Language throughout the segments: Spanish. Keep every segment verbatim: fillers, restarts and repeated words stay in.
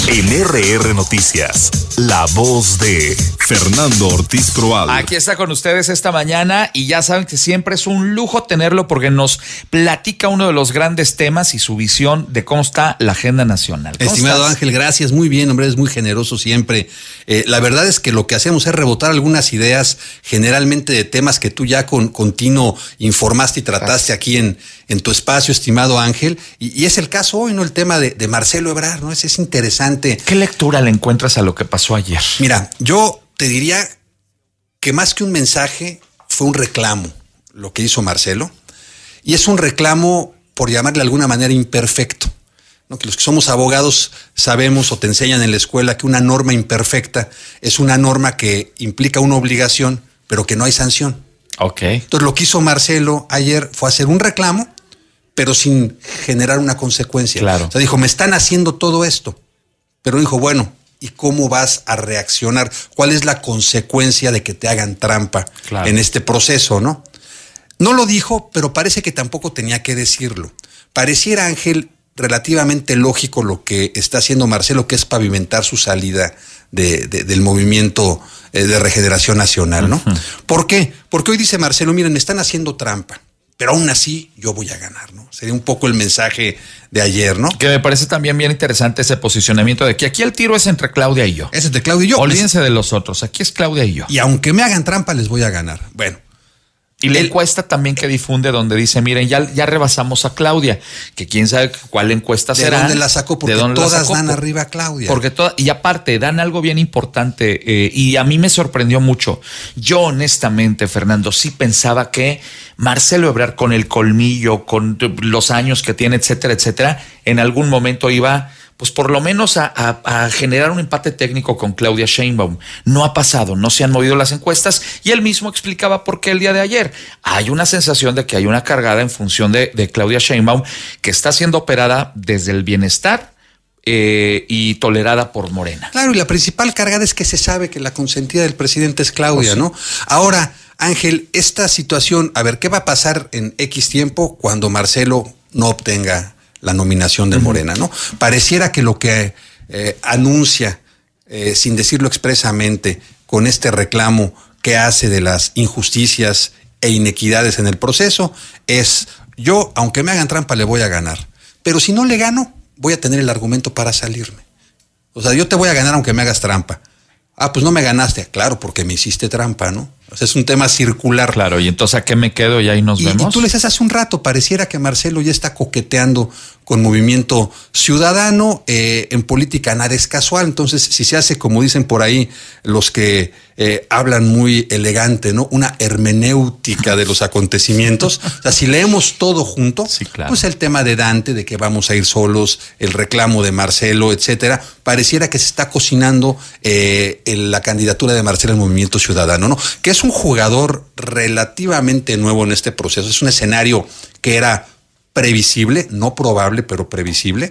En R R Noticias, la voz de Fernando Ortiz Proal. Aquí está con ustedes esta mañana y ya saben que siempre es un lujo tenerlo porque nos platica uno de los grandes temas y su visión de cómo está la agenda nacional. Estimado estás? Ángel, gracias, muy bien, hombre, es muy generoso siempre. Eh, la verdad es que lo que hacemos es rebotar algunas ideas, generalmente de temas que tú ya con continuo informaste y trataste aquí en, en tu espacio, estimado Ángel, y, y es el caso hoy, ¿no? El tema de, de Marcelo Ebrard, ¿no? Es, es interesante. ¿Qué lectura le encuentras a lo que pasó ayer? Mira, yo te diría que más que un mensaje fue un reclamo lo que hizo Marcelo, y es un reclamo, por llamarle de alguna manera, imperfecto, ¿no? Que los que somos abogados sabemos o te enseñan en la escuela que una norma imperfecta es una norma que implica una obligación, pero que no hay sanción. Ok. Entonces lo que hizo Marcelo ayer fue hacer un reclamo, pero sin generar una consecuencia. Claro. O sea, dijo, me están haciendo todo esto. Pero dijo, bueno, ¿y cómo vas a reaccionar? ¿Cuál es la consecuencia de que te hagan trampa claro. en este proceso, no? No lo dijo, pero parece que tampoco tenía que decirlo. Pareciera, Ángel, relativamente lógico lo que está haciendo Marcelo, que es pavimentar su salida de, de, del movimiento de regeneración nacional, ¿no? Uh-huh. ¿Por qué? Porque hoy dice Marcelo, miren, me están haciendo trampa, pero aún así yo voy a ganar, ¿no? Sería un poco el mensaje de ayer, ¿no? Que me parece también bien interesante ese posicionamiento de que aquí el tiro es entre Claudia y yo. Es entre Claudia y yo. Olvídense de los otros, aquí es Claudia y yo. Y aunque me hagan trampa, les voy a ganar. Bueno. Y la encuesta también que difunde donde dice, miren, ya, ya rebasamos a Claudia, que quién sabe cuál encuesta ¿De será. ¿De dónde la sacó? Porque todas sacó? dan arriba a Claudia. Porque todas, y aparte, dan algo bien importante, eh, y a mí me sorprendió mucho. Yo honestamente, Fernando, sí pensaba que Marcelo Ebrard, con el colmillo, con los años que tiene, etcétera, etcétera, en algún momento iba... pues por lo menos a, a, a generar un empate técnico con Claudia Sheinbaum. No ha pasado, no se han movido las encuestas y él mismo explicaba por qué el día de ayer. Hay una sensación de que hay una cargada en función de, de Claudia Sheinbaum que está siendo operada desde el bienestar eh, y tolerada por Morena. Claro, y la principal cargada es que se sabe que la consentida del presidente es Claudia, pues sí. ¿no? Ahora, Ángel, esta situación, a ver, ¿qué va a pasar en X tiempo cuando Marcelo no obtenga la nominación de Morena, ¿no? Pareciera que lo que eh, anuncia, eh, sin decirlo expresamente, con este reclamo que hace de las injusticias e inequidades en el proceso, es, yo, aunque me hagan trampa, le voy a ganar. Pero si no le gano, voy a tener el argumento para salirme. O sea, yo te voy a ganar aunque me hagas trampa. Ah, pues no me ganaste. Claro, porque me hiciste trampa, ¿no? O sea, es un tema circular. Claro, y entonces ¿a qué me quedo? Y ahí nos y, vemos. Y tú le decías hace un rato, pareciera que Marcelo ya está coqueteando con Movimiento Ciudadano. Eh, en política nada es casual, entonces si se hace, como dicen por ahí los que eh, hablan muy elegante, ¿no? Una hermenéutica de los acontecimientos. O sea, si leemos todo junto, sí, claro. pues el tema de Dante, de que vamos a ir solos, el reclamo de Marcelo, etcétera, pareciera que se está cocinando eh, en la candidatura de Marcelo al Movimiento Ciudadano, ¿no? Que es un jugador relativamente nuevo en este proceso. Es un escenario que era previsible, no probable, pero previsible.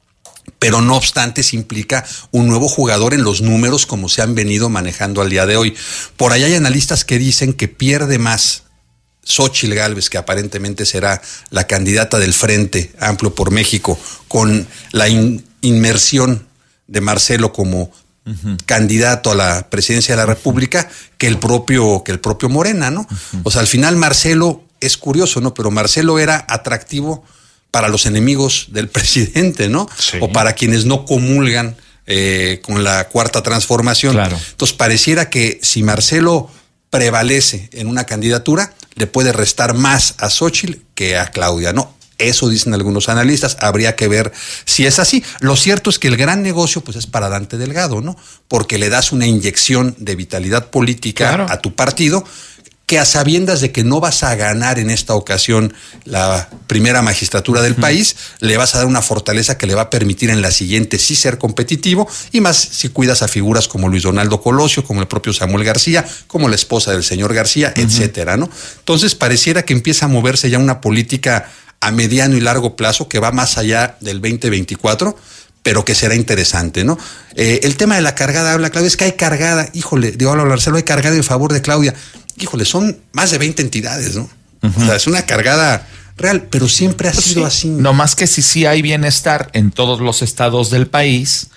Pero no obstante, se implica un nuevo jugador en los números como se han venido manejando al día de hoy. Por ahí hay analistas que dicen que pierde más Xóchitl Gálvez, que aparentemente será la candidata del Frente Amplio por México, con la in- inmersión de Marcelo como Uh-huh. candidato a la presidencia de la República, que el propio, que el propio Morena, ¿no? Uh-huh. O sea, al final Marcelo, es curioso, ¿no? Pero Marcelo era atractivo para los enemigos del presidente, ¿no? Sí. O para quienes no comulgan eh, con la Cuarta Transformación. Claro. Entonces pareciera que si Marcelo prevalece en una candidatura, le puede restar más a Xóchitl que a Claudia, ¿no? Eso dicen algunos analistas, habría que ver si es así. Lo cierto es que el gran negocio pues es para Dante Delgado, ¿no? Porque le das una inyección de vitalidad política claro. a tu partido, que a sabiendas de que no vas a ganar en esta ocasión la primera magistratura del uh-huh. país, le vas a dar una fortaleza que le va a permitir en la siguiente sí ser competitivo, y más si cuidas a figuras como Luis Donaldo Colosio, como el propio Samuel García, como la esposa del señor García, uh-huh. etcétera, ¿no? Entonces pareciera que empieza a moverse ya una política a mediano y largo plazo que va más allá del veinte veinticuatro, pero que será interesante, ¿no? Eh, el tema de la cargada, habla Claudia, es que hay cargada, híjole, digo, habla Marcelo, hay cargada en favor de Claudia. Híjole, son más de veinte entidades, ¿no? Uh-huh. O sea, es una cargada real, pero siempre ha pues sido sí. así. No más que si sí hay bienestar en todos los estados del país,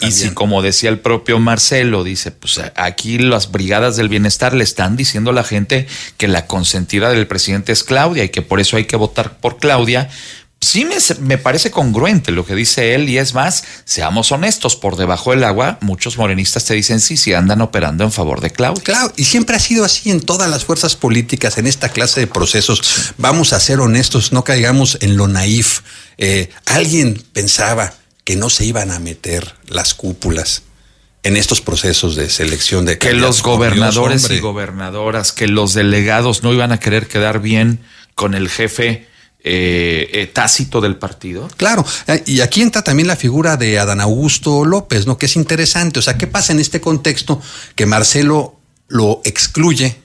Y si, como decía el propio Marcelo, dice, pues aquí las brigadas del bienestar le están diciendo a la gente que la consentida del presidente es Claudia y que por eso hay que votar por Claudia. Sí me, me parece congruente lo que dice él, y es más, seamos honestos, por debajo del agua muchos morenistas te dicen sí, sí andan operando en favor de Claudia. Claro, y siempre ha sido así en todas las fuerzas políticas, en esta clase de procesos. Sí. Vamos a ser honestos, no caigamos en lo naif. Eh, alguien pensaba que no se iban a meter las cúpulas en estos procesos de selección de que los gobernadores Dios, y gobernadoras, que los delegados no iban a querer quedar bien con el jefe Eh, eh, tácito del partido. Claro, y aquí entra también la figura de Adán Augusto López, ¿no? Que es interesante. O sea, ¿qué pasa en este contexto? Que Marcelo lo excluye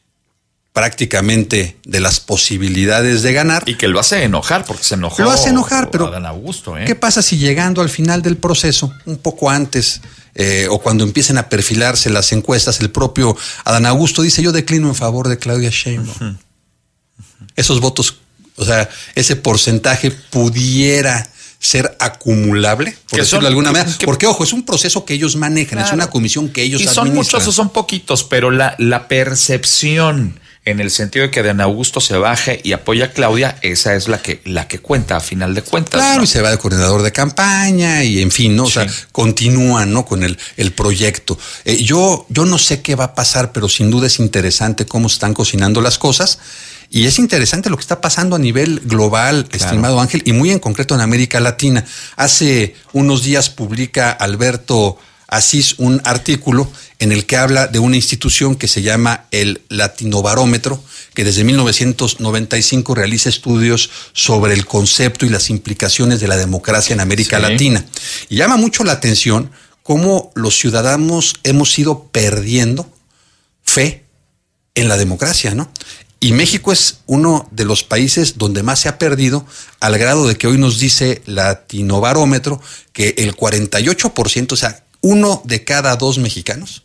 prácticamente de las posibilidades de ganar. Y que lo hace enojar, porque se enojó. Lo hace enojar, pero Adán Augusto, ¿eh? ¿qué pasa si llegando al final del proceso, un poco antes, eh, o cuando empiecen a perfilarse las encuestas, el propio Adán Augusto dice, yo declino en favor de Claudia Sheinbaum? Uh-huh. Uh-huh. Esos votos, o sea, ese porcentaje pudiera ser acumulable, por decirlo de alguna manera, que, porque ojo, es un proceso que ellos manejan, claro, es una comisión que ellos y administran. Son muchos o son poquitos, pero la, la percepción en el sentido de que Adán Augusto se baje y apoya a Claudia, esa es la que, la que cuenta a final de cuentas. Claro, ¿no? Y se va de coordinador de campaña y en fin, ¿no? Sí. O sea, continúan, ¿no? Con el, el proyecto. Eh, yo, yo no sé qué va a pasar, pero sin duda es interesante cómo están cocinando las cosas. Y es interesante lo que está pasando a nivel global, claro, estimado Ángel, y muy en concreto en América Latina. Hace unos días publica Alberto Asís un artículo en el que habla de una institución que se llama el Latinobarómetro, que desde mil novecientos noventa y cinco realiza estudios sobre el concepto y las implicaciones de la democracia en América sí. Latina. Y llama mucho la atención cómo los ciudadanos hemos ido perdiendo fe en la democracia, ¿no? Y México es uno de los países donde más se ha perdido, al grado de que hoy nos dice Latinobarómetro que el cuarenta y ocho por ciento, o sea, uno de cada dos mexicanos,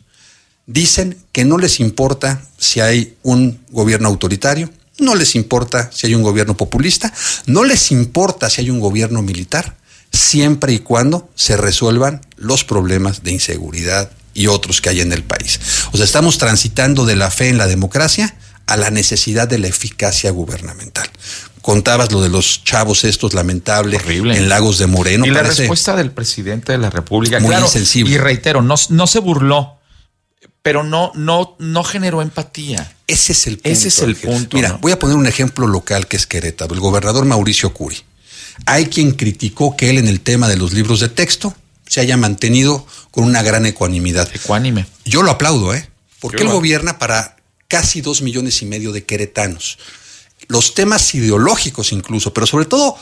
dicen que no les importa si hay un gobierno autoritario, no les importa si hay un gobierno populista, no les importa si hay un gobierno militar, siempre y cuando se resuelvan los problemas de inseguridad y otros que hay en el país. O sea, estamos transitando de la fe en la democracia a la necesidad de la eficacia gubernamental. Contabas lo de los chavos estos lamentables horrible en Lagos de Moreno. Y la respuesta del presidente de la República, muy claro, insensible. Y reitero, no, no se burló, pero no, no, no generó empatía. Ese es el punto. Ese es el Ángel. punto. Mira, ¿no? voy a poner un ejemplo local que es Querétaro. El gobernador Mauricio Curi. Hay quien criticó que él en el tema de los libros de texto se haya mantenido con una gran ecuanimidad. Ecuánime. Yo lo aplaudo, ¿eh? Porque Yo él lo... gobierna para casi dos millones y medio de queretanos. Los temas ideológicos incluso, pero sobre todo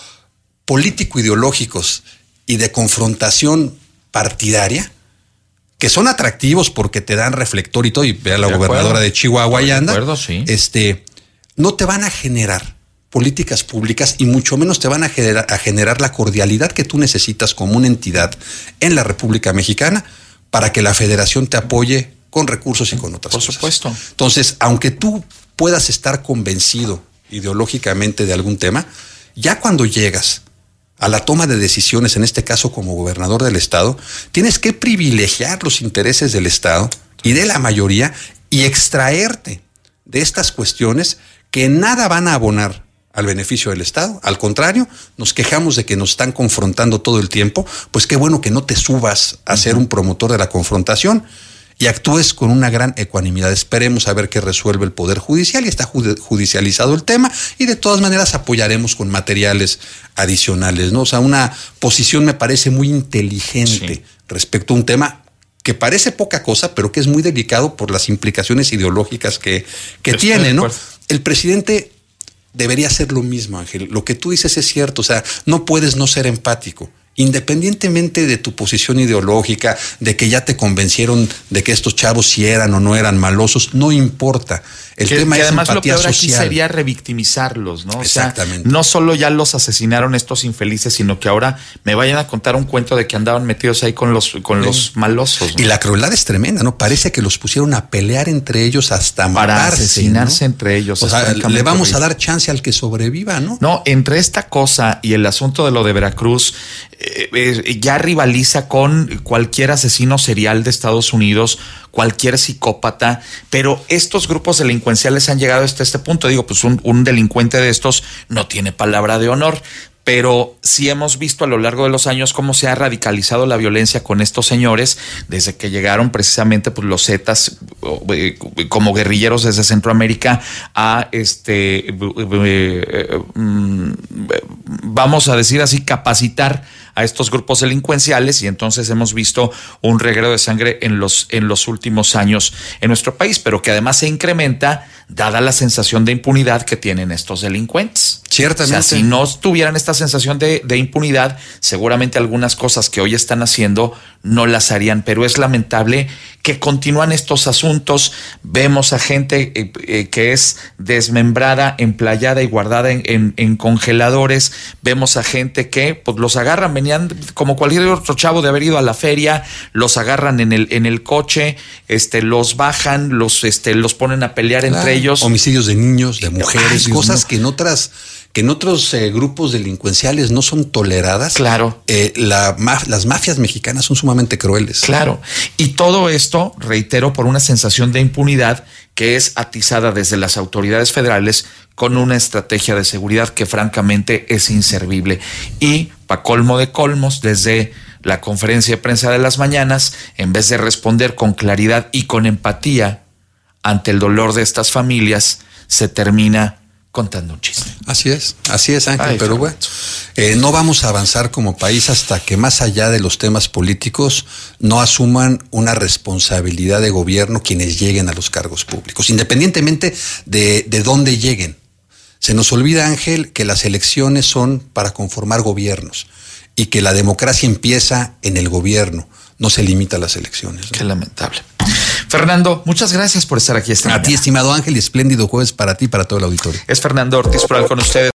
político-ideológicos y de confrontación partidaria, que son atractivos porque te dan reflector y todo, y ve a la de gobernadora acuerdo. de Chihuahua y anda, de acuerdo, sí. este, no te van a generar políticas públicas y mucho menos te van a generar, a generar la cordialidad que tú necesitas como una entidad en la República Mexicana para que la federación te apoye con recursos y con otras Por cosas. Por supuesto. Entonces, aunque tú puedas estar convencido ideológicamente de algún tema, ya cuando llegas a la toma de decisiones, en este caso como gobernador del estado, tienes que privilegiar los intereses del estado y de la mayoría y extraerte de estas cuestiones que nada van a abonar al beneficio del estado. Al contrario, nos quejamos de que nos están confrontando todo el tiempo. Pues qué bueno que no te subas a ser un promotor de la confrontación y actúes con una gran ecuanimidad. Esperemos a ver qué resuelve el Poder Judicial, y está judicializado el tema, y de todas maneras apoyaremos con materiales adicionales, ¿no? O sea, una posición me parece muy inteligente sí. respecto a un tema que parece poca cosa, pero que es muy delicado por las implicaciones ideológicas que, que tiene, ¿no? El presidente debería hacer lo mismo, Ángel. Lo que tú dices es cierto, o sea, no puedes no ser empático. Independientemente de tu posición ideológica, de que ya te convencieron de que estos chavos si eran o no eran malosos, no importa. El que, tema que es además empatía lo peor social. Aquí sería revictimizarlos, ¿no? Exactamente. O sea, no solo ya los asesinaron estos infelices, sino que ahora me vayan a contar un cuento de que andaban metidos ahí con los, con sí. los malosos, ¿no? Y la crueldad es tremenda, ¿no? Parece que los pusieron a pelear entre ellos hasta para matarse, asesinarse, ¿no? Entre ellos. O sea, le vamos a dar chance al que sobreviva, ¿no? No, entre esta cosa y el asunto de lo de Veracruz, eh, eh, ya rivaliza con cualquier asesino serial de Estados Unidos, cualquier psicópata, pero estos grupos delincuenciales han llegado hasta este punto. Digo, pues un, un delincuente de estos no tiene palabra de honor. Pero sí hemos visto a lo largo de los años cómo se ha radicalizado la violencia con estos señores, desde que llegaron precisamente pues, los Zetas eh, como guerrilleros desde Centroamérica a este, eh, eh, mm, vamos a decir así, capacitar a estos grupos delincuenciales, y entonces hemos visto un reguero de sangre en los, en los últimos años en nuestro país, pero que además se incrementa dada la sensación de impunidad que tienen estos delincuentes. Ciertamente. O sea, si no tuvieran esta sensación de, de impunidad, seguramente algunas cosas que hoy están haciendo no las harían, pero es lamentable que continúan estos asuntos. Vemos a gente eh, eh, que es desmembrada, emplayada y guardada en, en, en congeladores. Vemos a gente que pues los agarran, venían como cualquier otro chavo de haber ido a la feria, los agarran en el, en el coche, este, los bajan, los, este, los ponen a pelear claro. entre ellos. Homicidios de niños, de mujeres, Ay, cosas no. que en otras... que en otros eh, grupos delincuenciales no son toleradas. Claro. Eh, la, maf- las mafias mexicanas son sumamente crueles. Claro. Y todo esto, reitero, por una sensación de impunidad que es atizada desde las autoridades federales con una estrategia de seguridad que francamente es inservible. Y, pa' colmo de colmos, desde la conferencia de prensa de las mañanas, en vez de responder con claridad y con empatía ante el dolor de estas familias, se termina contando un chiste. Así es, así es, Ángel, Ay, pero bueno, eh, no vamos a avanzar como país hasta que más allá de los temas políticos no asuman una responsabilidad de gobierno quienes lleguen a los cargos públicos, independientemente de, de dónde lleguen. Se nos olvida, Ángel, que las elecciones son para conformar gobiernos y que la democracia empieza en el gobierno, no se limita a las elecciones, ¿no? Qué lamentable. Fernando, muchas gracias por estar aquí esta A mañana. ti, estimado Ángel, y espléndido jueves para ti y para todo el auditorio. Es Fernando Ortiz Proal con ustedes.